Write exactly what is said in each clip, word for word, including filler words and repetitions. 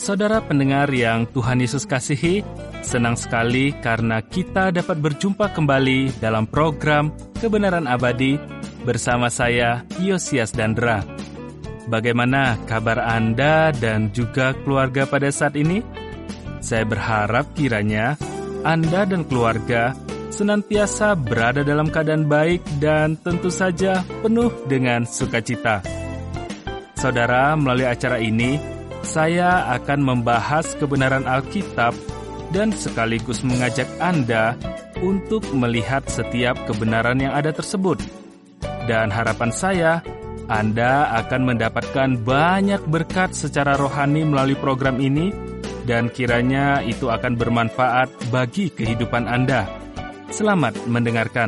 Saudara pendengar yang Tuhan Yesus kasihi, senang sekali karena kita dapat berjumpa kembali dalam program Kebenaran Abadi bersama saya, Yosias Dandra. Bagaimana kabar Anda dan juga keluarga pada saat ini? Saya berharap kiranya Anda dan keluarga senantiasa berada dalam keadaan baik dan tentu saja penuh dengan sukacita. Saudara, melalui acara ini, saya akan membahas kebenaran Alkitab dan sekaligus mengajak Anda untuk melihat setiap kebenaran yang ada tersebut. Dan harapan saya, Anda akan mendapatkan banyak berkat secara rohani melalui program ini, dan kiranya itu akan bermanfaat bagi kehidupan Anda. Selamat mendengarkan.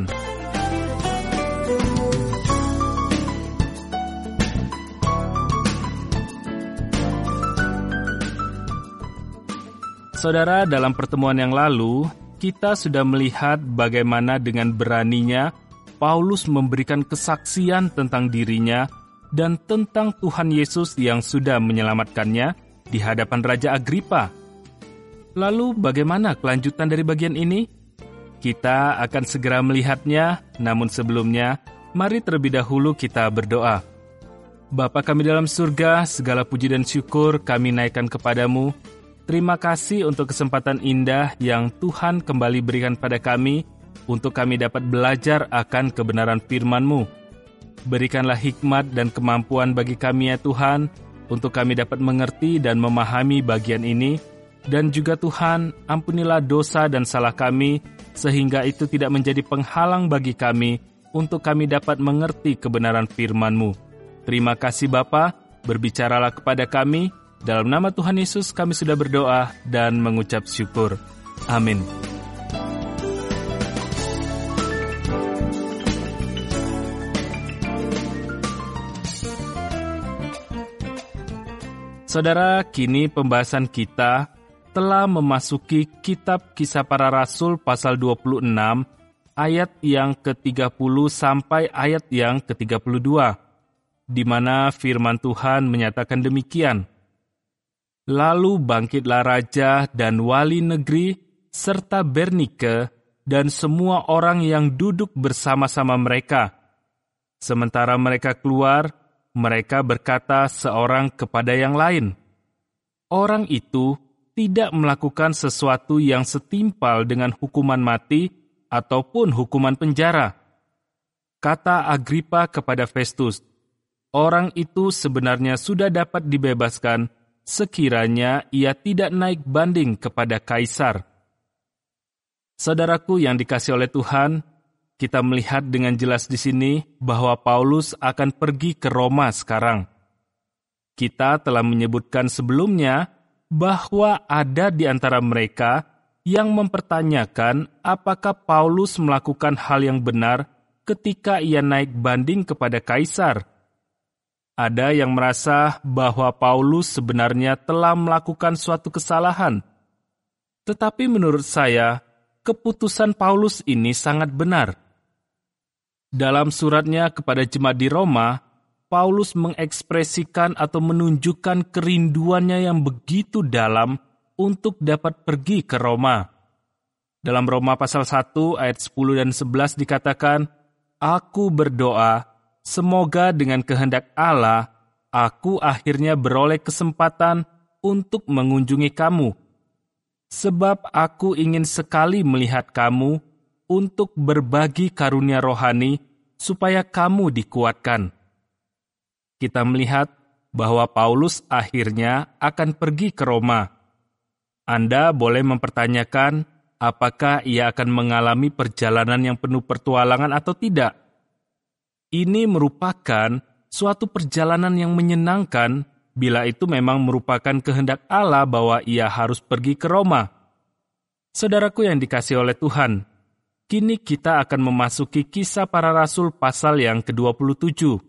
Saudara, dalam pertemuan yang lalu, kita sudah melihat bagaimana dengan beraninya Paulus memberikan kesaksian tentang dirinya dan tentang Tuhan Yesus yang sudah menyelamatkannya di hadapan Raja Agripa. Lalu bagaimana kelanjutan dari bagian ini? Kita akan segera melihatnya, namun sebelumnya, mari terlebih dahulu kita berdoa. Bapa kami dalam surga, segala puji dan syukur kami naikkan kepadamu. Terima kasih untuk kesempatan indah yang Tuhan kembali berikan pada kami untuk kami dapat belajar akan kebenaran firman-Mu. Berikanlah hikmat dan kemampuan bagi kami ya Tuhan, untuk kami dapat mengerti dan memahami bagian ini, dan juga Tuhan, ampunilah dosa dan salah kami, sehingga itu tidak menjadi penghalang bagi kami untuk kami dapat mengerti kebenaran firman-Mu. Terima kasih Bapa, berbicaralah kepada kami. Dalam nama Tuhan Yesus kami sudah berdoa dan mengucap syukur. Amin. Saudara, kini pembahasan kita telah memasuki kitab Kisah Para Rasul pasal dua puluh enam, ayat yang ke tiga puluh sampai ayat yang ke tiga puluh dua, di mana firman Tuhan menyatakan demikian. Lalu bangkitlah raja dan wali negeri serta Bernike dan semua orang yang duduk bersama-sama mereka. Sementara mereka keluar, mereka berkata seorang kepada yang lain, "Orang itu tidak melakukan sesuatu yang setimpal dengan hukuman mati ataupun hukuman penjara." Kata Agripa kepada Festus, "Orang itu sebenarnya sudah dapat dibebaskan sekiranya ia tidak naik banding kepada Kaisar." Saudaraku yang dikasihi oleh Tuhan, kita melihat dengan jelas di sini bahwa Paulus akan pergi ke Roma sekarang. Kita telah menyebutkan sebelumnya bahwa ada di antara mereka yang mempertanyakan apakah Paulus melakukan hal yang benar ketika ia naik banding kepada Kaisar. Ada yang merasa bahwa Paulus sebenarnya telah melakukan suatu kesalahan. Tetapi menurut saya, keputusan Paulus ini sangat benar. Dalam suratnya kepada jemaat di Roma, Paulus mengekspresikan atau menunjukkan kerinduannya yang begitu dalam untuk dapat pergi ke Roma. Dalam Roma pasal satu ayat sepuluh dan sebelas dikatakan, "Aku berdoa, semoga dengan kehendak Allah, aku akhirnya beroleh kesempatan untuk mengunjungi kamu. Sebab aku ingin sekali melihat kamu untuk berbagi karunia rohani, supaya kamu dikuatkan." Kita melihat bahwa Paulus akhirnya akan pergi ke Roma. Anda boleh mempertanyakan apakah ia akan mengalami perjalanan yang penuh pertualangan atau tidak. Ini merupakan suatu perjalanan yang menyenangkan bila itu memang merupakan kehendak Allah bahwa ia harus pergi ke Roma. Saudaraku yang dikasihi oleh Tuhan, kini kita akan memasuki Kisah Para Rasul pasal yang ke dua puluh tujuh.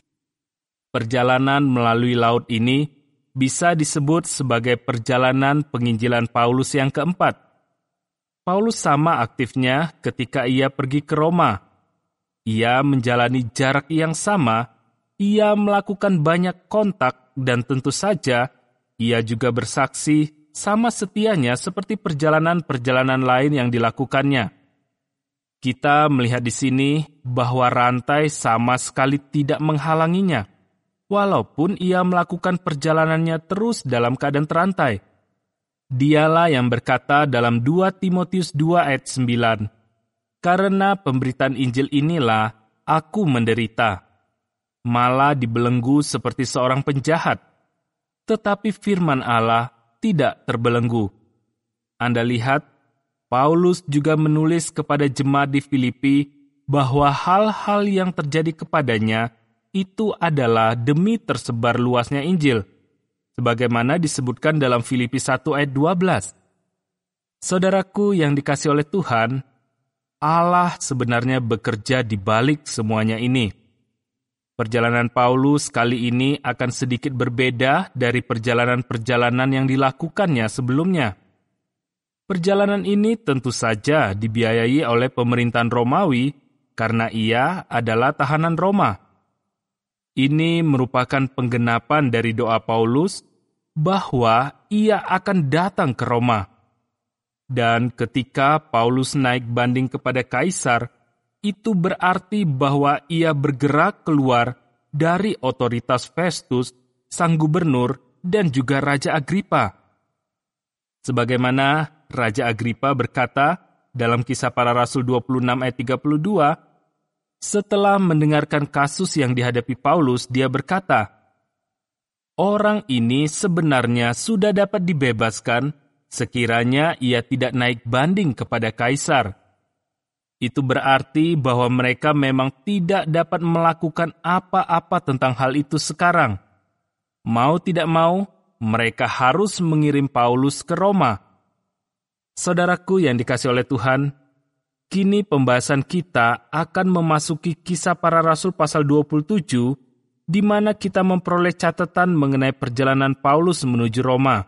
Perjalanan melalui laut ini bisa disebut sebagai perjalanan penginjilan Paulus yang keempat. Paulus sama aktifnya ketika ia pergi ke Roma. Ia menjalani jarak yang sama, ia melakukan banyak kontak, dan tentu saja Ia juga bersaksi sama setianya seperti perjalanan-perjalanan lain yang dilakukannya. Kita melihat di sini bahwa rantai sama sekali tidak menghalanginya, walaupun ia melakukan perjalanannya terus dalam keadaan terantai. Dialah yang berkata dalam dua Timotius dua ayat sembilan, "Karena pemberitaan Injil inilah aku menderita, malah dibelenggu seperti seorang penjahat, tetapi firman Allah tidak terbelenggu." Anda lihat, Paulus juga menulis kepada jemaat di Filipi bahwa hal-hal yang terjadi kepadanya itu adalah demi tersebar luasnya Injil, sebagaimana disebutkan dalam Filipi satu ayat dua belas. Saudaraku yang dikasihi oleh Tuhan, Allah sebenarnya bekerja di balik semuanya ini. Perjalanan Paulus kali ini akan sedikit berbeda dari perjalanan-perjalanan yang dilakukannya sebelumnya. Perjalanan ini tentu saja dibiayai oleh pemerintahan Romawi karena ia adalah tahanan Roma. Ini merupakan penggenapan dari doa Paulus bahwa ia akan datang ke Roma. Dan ketika Paulus naik banding kepada Kaisar, itu berarti bahwa ia bergerak keluar dari otoritas Festus, sang gubernur, dan juga Raja Agripa. Sebagaimana Raja Agripa berkata dalam Kisah Para Rasul dua puluh enam ayat tiga puluh dua, setelah mendengarkan kasus yang dihadapi Paulus, dia berkata, "Orang ini sebenarnya sudah dapat dibebaskan sekiranya ia tidak naik banding kepada Kaisar." Itu berarti bahwa mereka memang tidak dapat melakukan apa-apa tentang hal itu sekarang. Mau tidak mau, mereka harus mengirim Paulus ke Roma. Saudaraku yang dikasihi oleh Tuhan, kini pembahasan kita akan memasuki Kisah Para Rasul pasal dua puluh tujuh, di mana kita memperoleh catatan mengenai perjalanan Paulus menuju Roma.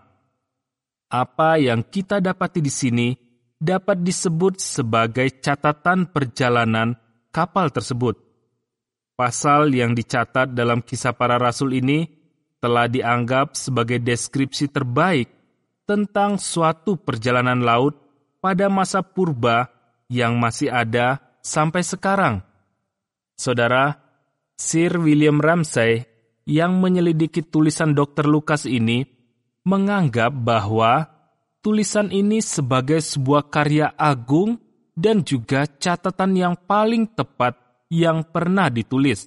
Apa yang kita dapati di sini dapat disebut sebagai catatan perjalanan kapal tersebut. Pasal yang dicatat dalam Kisah Para Rasul ini telah dianggap sebagai deskripsi terbaik tentang suatu perjalanan laut pada masa purba yang masih ada sampai sekarang. Saudara, Sir William Ramsay yang menyelidiki tulisan dokter Lukas ini menganggap bahwa tulisan ini sebagai sebuah karya agung dan juga catatan yang paling tepat yang pernah ditulis.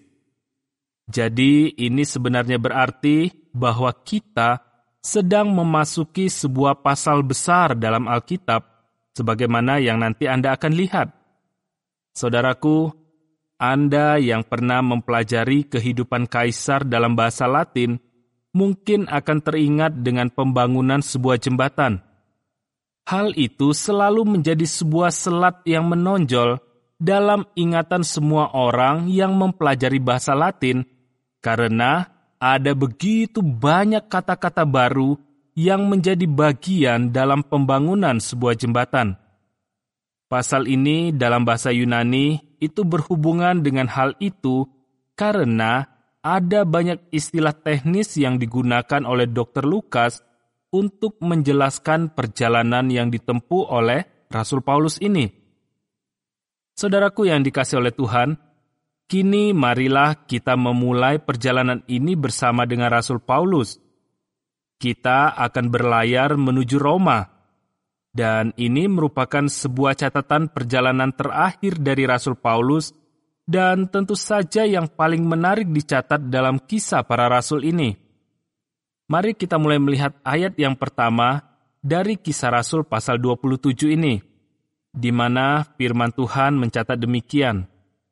Jadi ini sebenarnya berarti bahwa kita sedang memasuki sebuah pasal besar dalam Alkitab, sebagaimana yang nanti Anda akan lihat. Saudaraku, Anda yang pernah mempelajari kehidupan Kaisar dalam bahasa Latin, mungkin akan teringat dengan pembangunan sebuah jembatan. Hal itu selalu menjadi sebuah selat yang menonjol dalam ingatan semua orang yang mempelajari bahasa Latin, karena ada begitu banyak kata-kata baru yang menjadi bagian dalam pembangunan sebuah jembatan. Pasal ini dalam bahasa Yunani itu berhubungan dengan hal itu karena ada banyak istilah teknis yang digunakan oleh dokter Lukas untuk menjelaskan perjalanan yang ditempuh oleh Rasul Paulus ini. Saudaraku yang dikasihi oleh Tuhan, kini marilah kita memulai perjalanan ini bersama dengan Rasul Paulus. Kita akan berlayar menuju Roma, dan ini merupakan sebuah catatan perjalanan terakhir dari Rasul Paulus, dan tentu saja yang paling menarik dicatat dalam Kisah Para Rasul ini. Mari kita mulai melihat ayat yang pertama dari Kisah Rasul pasal dua puluh tujuh ini, di mana firman Tuhan mencatat demikian.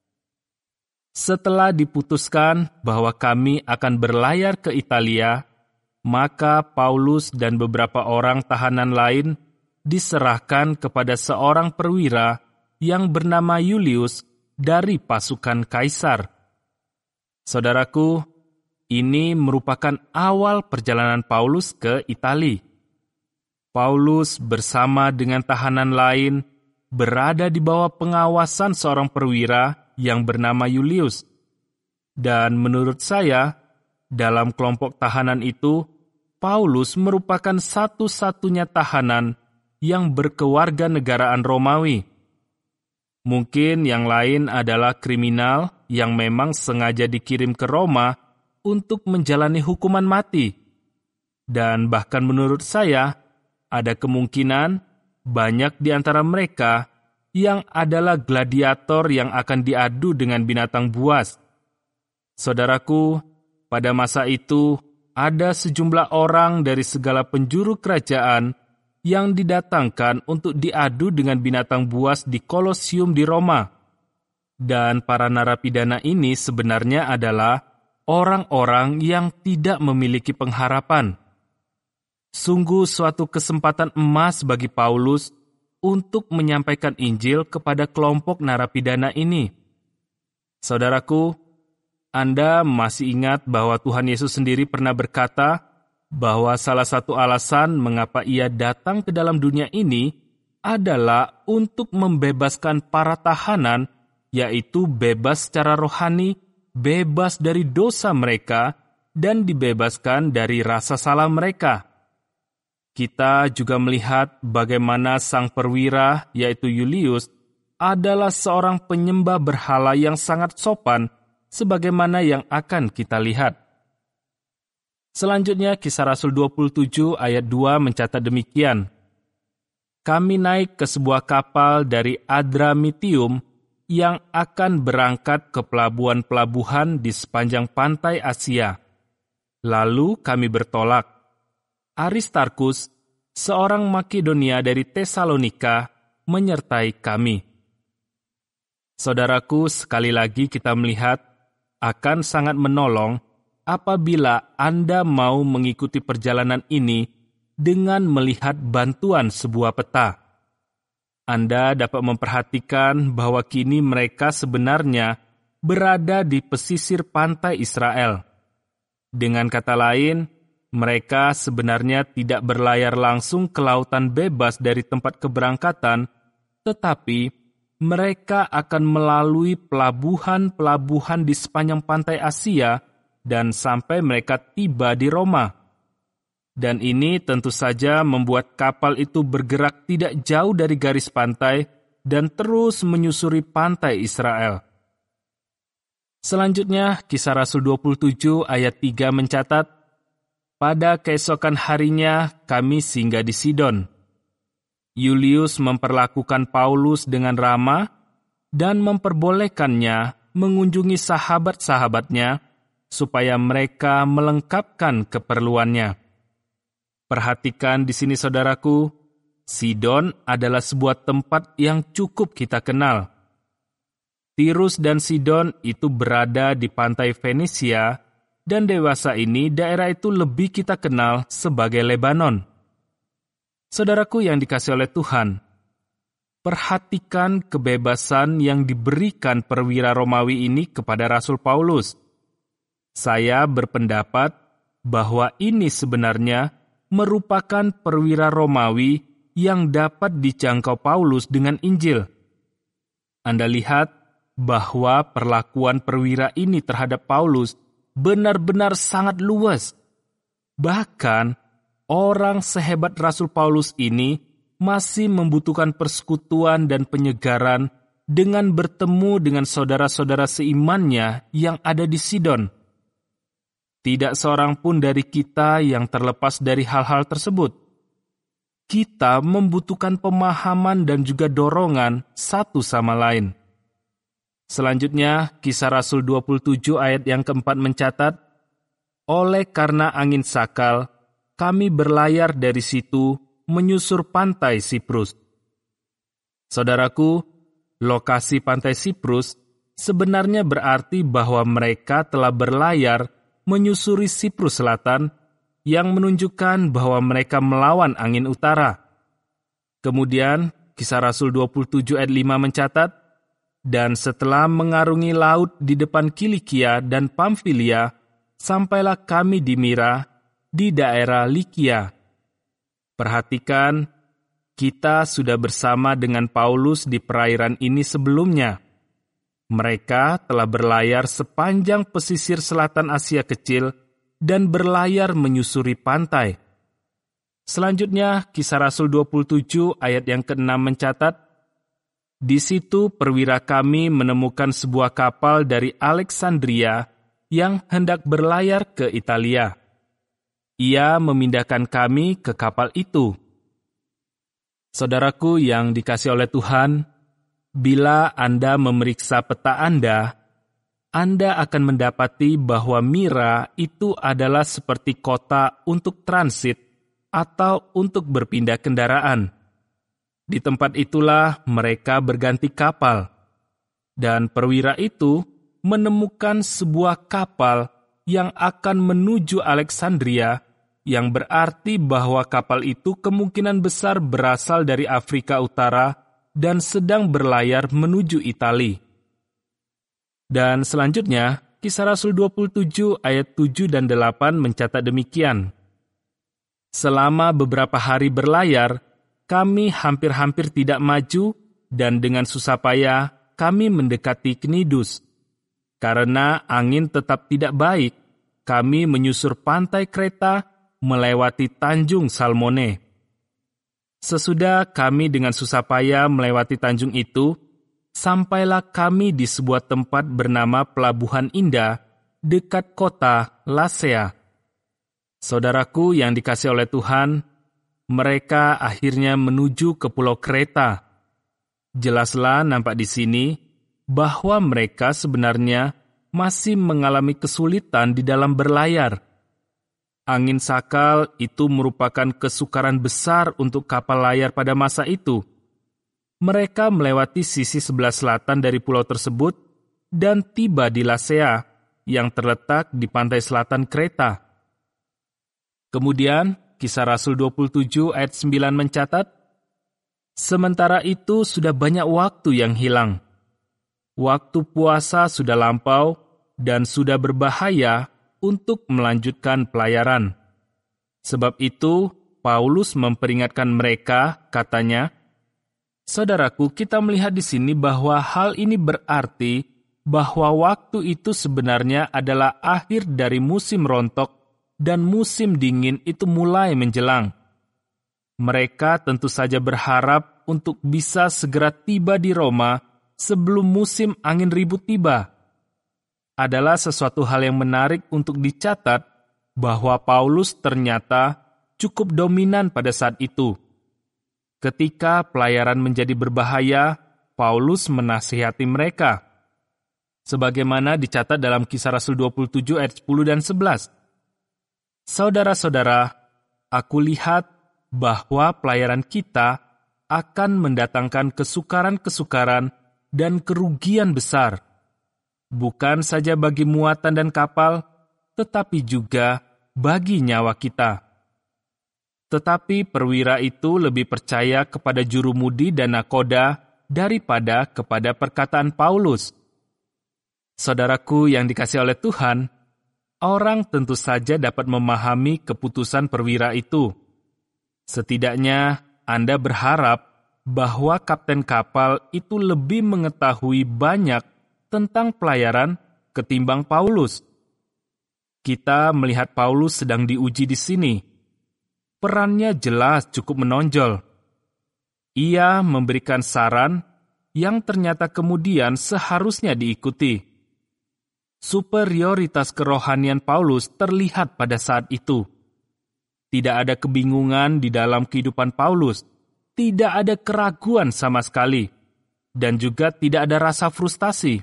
Setelah diputuskan bahwa kami akan berlayar ke Italia, maka Paulus dan beberapa orang tahanan lain diserahkan kepada seorang perwira yang bernama Julius dari pasukan Kaisar. Saudaraku, ini merupakan awal perjalanan Paulus ke Italia. Paulus bersama dengan tahanan lain berada di bawah pengawasan seorang perwira yang bernama Julius. Dan menurut saya, dalam kelompok tahanan itu, Paulus merupakan satu-satunya tahanan yang berkewarganegaraan Romawi. Mungkin yang lain adalah kriminal yang memang sengaja dikirim ke Roma untuk menjalani hukuman mati. Dan bahkan menurut saya, ada kemungkinan banyak di antara mereka yang adalah gladiator yang akan diadu dengan binatang buas. Saudaraku, pada masa itu ada sejumlah orang dari segala penjuru kerajaan yang didatangkan untuk diadu dengan binatang buas di Kolosium di Roma. Dan para narapidana ini sebenarnya adalah orang-orang yang tidak memiliki pengharapan. Sungguh suatu kesempatan emas bagi Paulus untuk menyampaikan Injil kepada kelompok narapidana ini. Saudaraku, Anda masih ingat bahwa Tuhan Yesus sendiri pernah berkata bahwa salah satu alasan mengapa ia datang ke dalam dunia ini adalah untuk membebaskan para tahanan, yaitu bebas secara rohani, bebas dari dosa mereka, dan dibebaskan dari rasa salah mereka. Kita juga melihat bagaimana sang perwira, yaitu Julius, adalah seorang penyembah berhala yang sangat sopan, sebagaimana yang akan kita lihat. Selanjutnya, Kisah Rasul dua puluh tujuh ayat dua mencatat demikian. Kami naik ke sebuah kapal dari Adramitium yang akan berangkat ke pelabuhan-pelabuhan di sepanjang pantai Asia. Lalu kami bertolak. Aristarkus, seorang Makedonia dari Tesalonika, menyertai kami. Saudaraku, sekali lagi kita melihat akan sangat menolong apabila Anda mau mengikuti perjalanan ini dengan melihat bantuan sebuah peta. Anda dapat memperhatikan bahwa kini mereka sebenarnya berada di pesisir pantai Israel. Dengan kata lain, mereka sebenarnya tidak berlayar langsung ke lautan bebas dari tempat keberangkatan, tetapi mereka akan melalui pelabuhan-pelabuhan di sepanjang pantai Asia dan sampai mereka tiba di Roma. Dan ini tentu saja membuat kapal itu bergerak tidak jauh dari garis pantai dan terus menyusuri pantai Israel. Selanjutnya, Kisah Rasul dua puluh tujuh ayat tiga mencatat, pada keesokan harinya kami singgah di Sidon. Julius memperlakukan Paulus dengan ramah dan memperbolehkannya mengunjungi sahabat-sahabatnya supaya mereka melengkapkan keperluannya. Perhatikan di sini saudaraku, Sidon adalah sebuah tempat yang cukup kita kenal. Tirus dan Sidon itu berada di pantai Fenisia, dan dewasa ini daerah itu lebih kita kenal sebagai Lebanon. Saudaraku yang dikasihi oleh Tuhan, perhatikan kebebasan yang diberikan perwira Romawi ini kepada Rasul Paulus. Saya berpendapat bahwa ini sebenarnya merupakan perwira Romawi yang dapat dijangkau Paulus dengan Injil. Anda lihat bahwa perlakuan perwira ini terhadap Paulus benar-benar sangat luas. Bahkan, orang sehebat Rasul Paulus ini masih membutuhkan persekutuan dan penyegaran dengan bertemu dengan saudara-saudara seimannya yang ada di Sidon. Tidak seorang pun dari kita yang terlepas dari hal-hal tersebut. Kita membutuhkan pemahaman dan juga dorongan satu sama lain. Selanjutnya, Kisah Rasul dua puluh tujuh ayat yang keempat mencatat, oleh karena angin sakal, kami berlayar dari situ menyusur pantai Siprus. Saudaraku, lokasi pantai Siprus sebenarnya berarti bahwa mereka telah berlayar menyusuri Siprus Selatan yang menunjukkan bahwa mereka melawan angin utara. Kemudian, Kisah Rasul dua puluh tujuh ayat lima mencatat, dan setelah mengarungi laut di depan Kilikia dan Pamfilia, sampailah kami di Mira, di daerah Likia. Perhatikan, kita sudah bersama dengan Paulus di perairan ini sebelumnya. Mereka telah berlayar sepanjang pesisir selatan Asia Kecil dan berlayar menyusuri pantai. Selanjutnya, Kisah Rasul dua puluh tujuh ayat yang keenam mencatat, di situ perwira kami menemukan sebuah kapal dari Alexandria yang hendak berlayar ke Italia. Ia memindahkan kami ke kapal itu. Saudaraku yang dikasihi oleh Tuhan, bila Anda memeriksa peta Anda, Anda akan mendapati bahwa Mira itu adalah seperti kota untuk transit atau untuk berpindah kendaraan. Di tempat itulah mereka berganti kapal, dan perwira itu menemukan sebuah kapal yang akan menuju Alexandria, yang berarti bahwa kapal itu kemungkinan besar berasal dari Afrika Utara dan sedang berlayar menuju Itali. Dan selanjutnya, Kisah Rasul dua puluh tujuh ayat tujuh dan delapan mencatat demikian. Selama beberapa hari berlayar, kami hampir-hampir tidak maju, dan dengan susah payah kami mendekati Knidus. Karena angin tetap tidak baik, kami menyusur pantai Kreta melewati Tanjung Salmone. Sesudah kami dengan susah payah melewati tanjung itu, sampailah kami di sebuah tempat bernama Pelabuhan Indah, dekat kota Lasea. Saudaraku yang dikasihi oleh Tuhan, mereka akhirnya menuju ke Pulau Kreta. Jelaslah nampak di sini bahwa mereka sebenarnya masih mengalami kesulitan di dalam berlayar. Angin sakal itu merupakan kesukaran besar untuk kapal layar pada masa itu. Mereka melewati sisi sebelah selatan dari pulau tersebut dan tiba di Lasea yang terletak di pantai selatan Kreta. Kemudian, Kisah Rasul dua puluh tujuh ayat sembilan mencatat, sementara itu sudah banyak waktu yang hilang. Waktu puasa sudah lampau dan sudah berbahaya untuk melanjutkan pelayaran. Sebab itu, Paulus memperingatkan mereka, katanya, saudaraku, kita melihat di sini bahwa hal ini berarti bahwa waktu itu sebenarnya adalah akhir dari musim rontok dan musim dingin itu mulai menjelang. Mereka tentu saja berharap untuk bisa segera tiba di Roma sebelum musim angin ribut tiba. Adalah sesuatu hal yang menarik untuk dicatat bahwa Paulus ternyata cukup dominan pada saat itu. Ketika pelayaran menjadi berbahaya, Paulus menasihati mereka. Sebagaimana dicatat dalam Kisah Rasul dua puluh tujuh ayat sepuluh dan sebelas. Saudara-saudara, aku lihat bahwa pelayaran kita akan mendatangkan kesukaran-kesukaran dan kerugian besar. Bukan saja bagi muatan dan kapal, tetapi juga bagi nyawa kita. Tetapi perwira itu lebih percaya kepada jurumudi dan nakoda daripada kepada perkataan Paulus. Saudaraku yang dikasihi oleh Tuhan, orang tentu saja dapat memahami keputusan perwira itu. Setidaknya Anda berharap bahwa kapten kapal itu lebih mengetahui banyak tentang pelayaran ketimbang Paulus. Kita melihat Paulus sedang diuji di sini. Perannya jelas cukup menonjol. Ia memberikan saran yang ternyata kemudian seharusnya diikuti. Superioritas kerohanian Paulus terlihat pada saat itu. Tidak ada kebingungan di dalam kehidupan Paulus, tidak ada keraguan sama sekali, dan juga tidak ada rasa frustasi.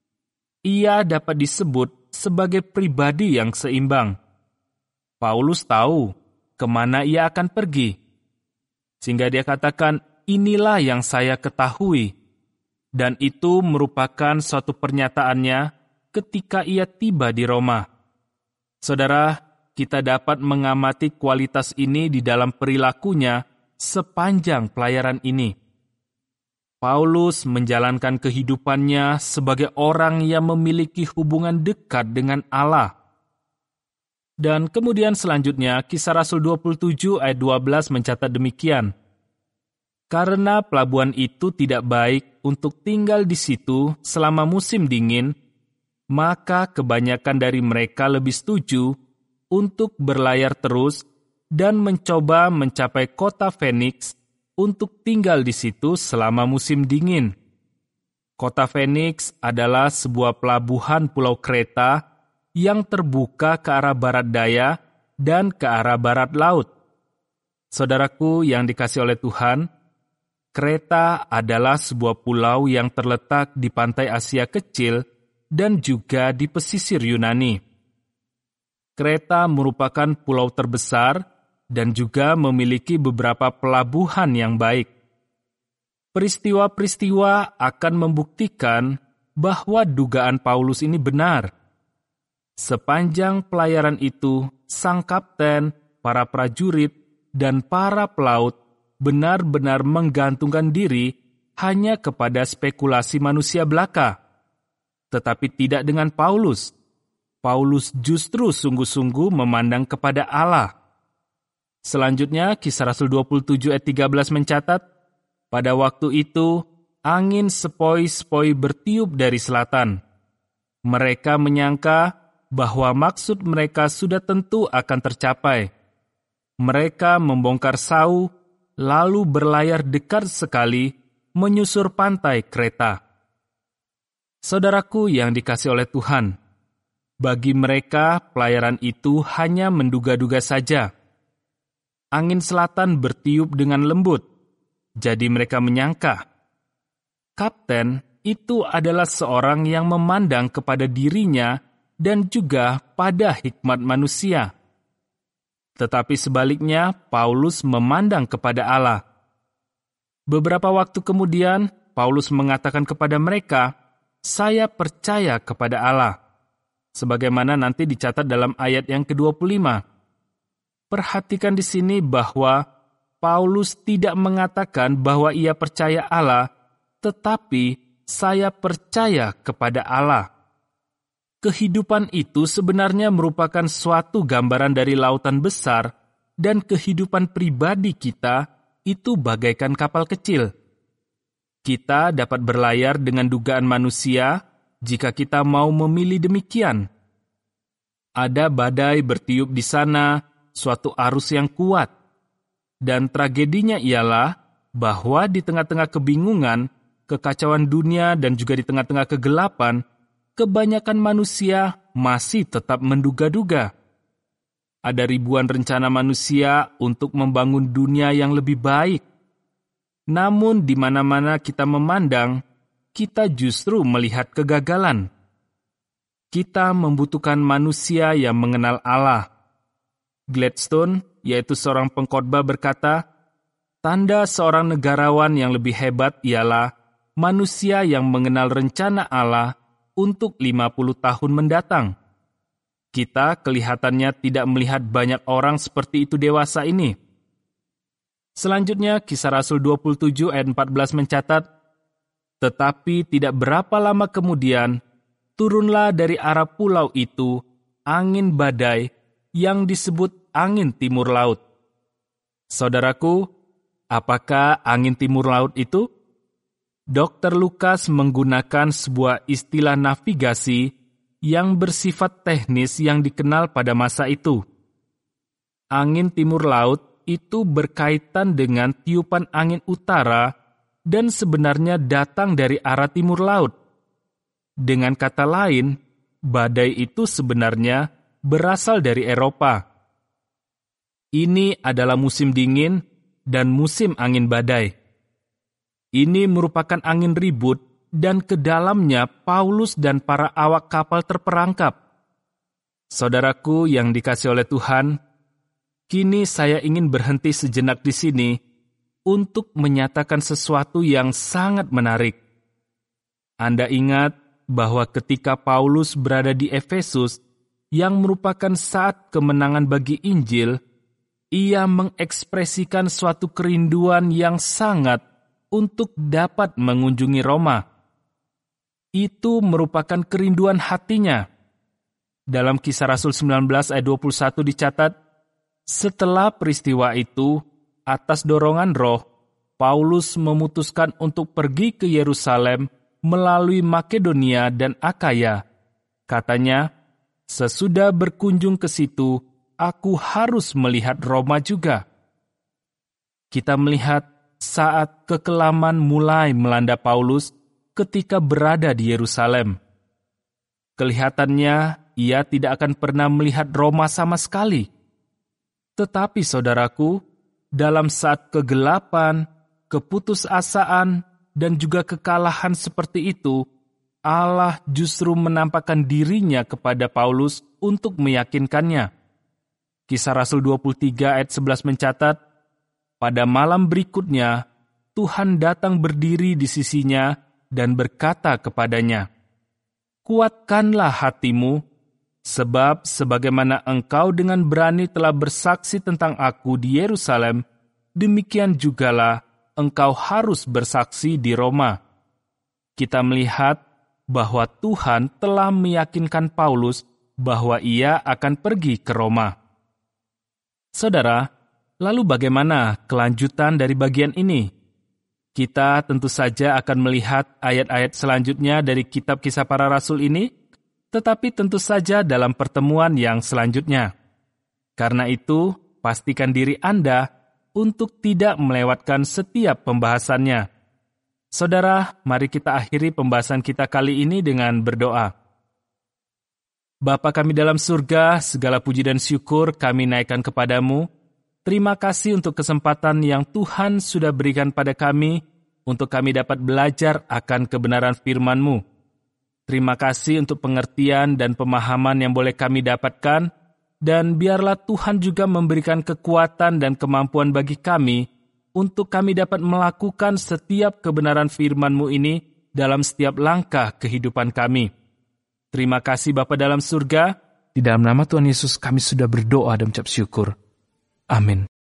Ia dapat disebut sebagai pribadi yang seimbang. Paulus tahu kemana ia akan pergi, sehingga dia katakan, inilah yang saya ketahui, dan itu merupakan suatu pernyataannya ketika ia tiba di Roma. Saudara, kita dapat mengamati kualitas ini di dalam perilakunya sepanjang pelayaran ini. Paulus menjalankan kehidupannya sebagai orang yang memiliki hubungan dekat dengan Allah. Dan kemudian selanjutnya, Kisah Rasul dua puluh tujuh ayat dua belas mencatat demikian. Karena pelabuhan itu tidak baik untuk tinggal di situ selama musim dingin, maka kebanyakan dari mereka lebih setuju untuk berlayar terus dan mencoba mencapai kota Fenix untuk tinggal di situ selama musim dingin. Kota Fenix adalah sebuah pelabuhan pulau Kreta yang terbuka ke arah barat daya dan ke arah barat laut. Saudaraku yang dikasihi oleh Tuhan, Kreta adalah sebuah pulau yang terletak di pantai Asia Kecil dan juga di pesisir Yunani. Kreta merupakan pulau terbesar dan juga memiliki beberapa pelabuhan yang baik. Peristiwa-peristiwa akan membuktikan bahwa dugaan Paulus ini benar. Sepanjang pelayaran itu, sang kapten, para prajurit, dan para pelaut benar-benar menggantungkan diri hanya kepada spekulasi manusia belaka. Tetapi tidak dengan Paulus. Paulus justru sungguh-sungguh memandang kepada Allah. Selanjutnya, Kisah Rasul dua puluh tujuh ayat tiga belas mencatat, pada waktu itu, angin sepoi-sepoi bertiup dari selatan. Mereka menyangka bahwa maksud mereka sudah tentu akan tercapai. Mereka membongkar sau, lalu berlayar dekat sekali menyusur pantai Kreta. Saudaraku yang dikasihi oleh Tuhan, bagi mereka pelayaran itu hanya menduga-duga saja. Angin selatan bertiup dengan lembut, jadi mereka menyangka kapten itu adalah seorang yang memandang kepada dirinya dan juga pada hikmat manusia. Tetapi sebaliknya, Paulus memandang kepada Allah. Beberapa waktu kemudian, Paulus mengatakan kepada mereka, "Saya percaya kepada Allah." Sebagaimana nanti dicatat dalam ayat yang kedua puluh lima. Perhatikan di sini bahwa Paulus tidak mengatakan bahwa ia percaya Allah, tetapi saya percaya kepada Allah. Kehidupan itu sebenarnya merupakan suatu gambaran dari lautan besar, dan kehidupan pribadi kita itu bagaikan kapal kecil. Kita dapat berlayar dengan dugaan manusia jika kita mau memilih demikian. Ada badai bertiup di sana, suatu arus yang kuat. Dan tragedinya ialah bahwa di tengah-tengah kebingungan, kekacauan dunia dan juga di tengah-tengah kegelapan, kebanyakan manusia masih tetap menduga-duga. Ada ribuan rencana manusia untuk membangun dunia yang lebih baik. Namun di mana-mana kita memandang, kita justru melihat kegagalan. Kita membutuhkan manusia yang mengenal Allah. Gladstone, yaitu seorang pengkhotbah, berkata, tanda seorang negarawan yang lebih hebat ialah manusia yang mengenal rencana Allah untuk lima puluh tahun mendatang. Kita kelihatannya tidak melihat banyak orang seperti itu dewasa ini. Selanjutnya, Kisah Rasul dua puluh tujuh ayat empat belas mencatat, tetapi tidak berapa lama kemudian, turunlah dari arah pulau itu angin badai yang disebut angin timur laut. Saudaraku, apakah angin timur laut itu? dokter Lukas menggunakan sebuah istilah navigasi yang bersifat teknis yang dikenal pada masa itu. Angin timur laut itu berkaitan dengan tiupan angin utara dan sebenarnya datang dari arah timur laut. Dengan kata lain, badai itu sebenarnya berasal dari Eropa. Ini adalah musim dingin dan musim angin badai. Ini merupakan angin ribut dan ke dalamnya Paulus dan para awak kapal terperangkap. Saudaraku yang dikasihi oleh Tuhan, kini saya ingin berhenti sejenak di sini untuk menyatakan sesuatu yang sangat menarik. Anda ingat bahwa ketika Paulus berada di Efesus, yang merupakan saat kemenangan bagi Injil, ia mengekspresikan suatu kerinduan yang sangat untuk dapat mengunjungi Roma. Itu merupakan kerinduan hatinya. Dalam Kisah Rasul sembilan belas ayat dua puluh satu dicatat, setelah peristiwa itu, atas dorongan Roh, Paulus memutuskan untuk pergi ke Yerusalem melalui Makedonia dan Akaya. Katanya, sesudah berkunjung ke situ, aku harus melihat Roma juga. Kita melihat saat kekelaman mulai melanda Paulus ketika berada di Yerusalem. Kelihatannya ia tidak akan pernah melihat Roma sama sekali. Tetapi saudaraku, dalam saat kegelapan, keputusasaan, dan juga kekalahan seperti itu, Allah justru menampakkan dirinya kepada Paulus untuk meyakinkannya. Kisah Rasul dua puluh tiga ayat sebelas mencatat, pada malam berikutnya, Tuhan datang berdiri di sisinya dan berkata kepadanya, "Kuatkanlah hatimu, sebab sebagaimana engkau dengan berani telah bersaksi tentang aku di Yerusalem, demikian jugalah engkau harus bersaksi di Roma." Kita melihat bahwa Tuhan telah meyakinkan Paulus bahwa ia akan pergi ke Roma. Saudara, lalu bagaimana kelanjutan dari bagian ini? Kita tentu saja akan melihat ayat-ayat selanjutnya dari kitab Kisah Para Rasul ini, tetapi tentu saja dalam pertemuan yang selanjutnya. Karena itu, pastikan diri Anda untuk tidak melewatkan setiap pembahasannya. Saudara, mari kita akhiri pembahasan kita kali ini dengan berdoa. Bapa kami dalam surga, segala puji dan syukur kami naikkan kepadamu. Terima kasih untuk kesempatan yang Tuhan sudah berikan pada kami, untuk kami dapat belajar akan kebenaran firman-Mu. Terima kasih untuk pengertian dan pemahaman yang boleh kami dapatkan, dan biarlah Tuhan juga memberikan kekuatan dan kemampuan bagi kami untuk kami dapat melakukan setiap kebenaran firman-Mu ini dalam setiap langkah kehidupan kami. Terima kasih Bapa dalam surga. Di dalam nama Tuhan Yesus kami sudah berdoa dan mengucap syukur. Amin.